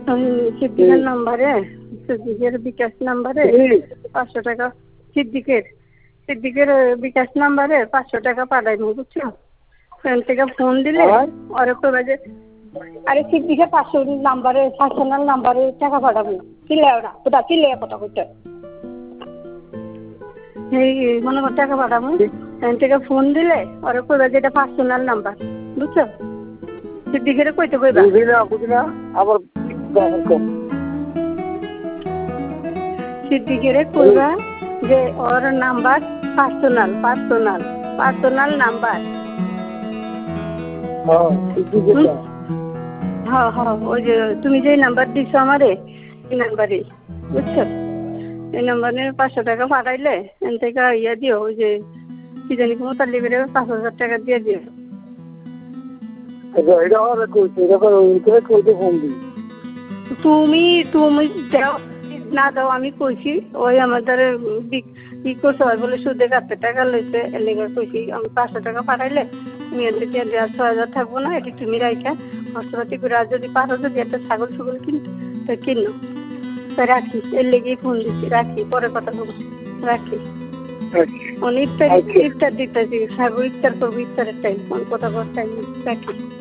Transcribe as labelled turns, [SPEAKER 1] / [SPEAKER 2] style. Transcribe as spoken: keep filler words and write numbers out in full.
[SPEAKER 1] আমি সিদ্দিকের নাম্বারে সিদ্দিকের বিকাশ নাম্বারে পাঁচশো টাকা সিদ্দিকের সিদ্দিকের বিকাশ নাম্বারে পাঁচশো টাকা পাঠাইবো বুঝছো? ফোন থেকে ফোন দিলে ওর কইবা যে আরে সিদ্দিকের পাঁচশো নাম্বারে পার্সোনাল নাম্বারে টাকা পাঠাবো চিল্লায় ওরা কোথা চিল্লায় কথা কইতে এই মনে কর টাকা পাঠাবো ফোন থেকে ফোন দিলে ওর কইবা যে এটা পার্সোনাল নাম্বার বুঝছো? সিদ্দিকের কইতে কইবা আবার সিদ্দিকের কইবা যে ওর number personal personal personal number হ্যাঁ হ্যাঁ ওই যে তুমি যে নাম্বার দিছো আমারে এই নাম্বারে বুঝছো? এই নাম্বারে পাঁচশো টাকা পাঠাইলে এন থেকে ইয়ে দিও ওই যে কি জানি মোতালি করে পাঁচ হাজার টাকা দিয়ে দিও। তুমি তুমি দাও না দাও আমি কইছি ওই আমাদের কি করছো বলে সুদে কাটতে টাকা লইছে এর লেগে কইছি আমি পাঁচশো টাকা পাঠাইলে তুমি এর থেকে দেড় ছয় হাজার থাকবো না এটি তুমি রাইখা খরচপাতি করে আর যদি পারো যদি একটা ছাগল ছাগল কিনতে তো কিনো তো রাখি এর লেগেই ফোন দিচ্ছি রাখি পরে কথা বলবো রাখি অনেক ইফতার ইফতার দিতেছি ছাগল ইফতার করবো ইফতারের টাইম কথা বলার টাইম রাখি।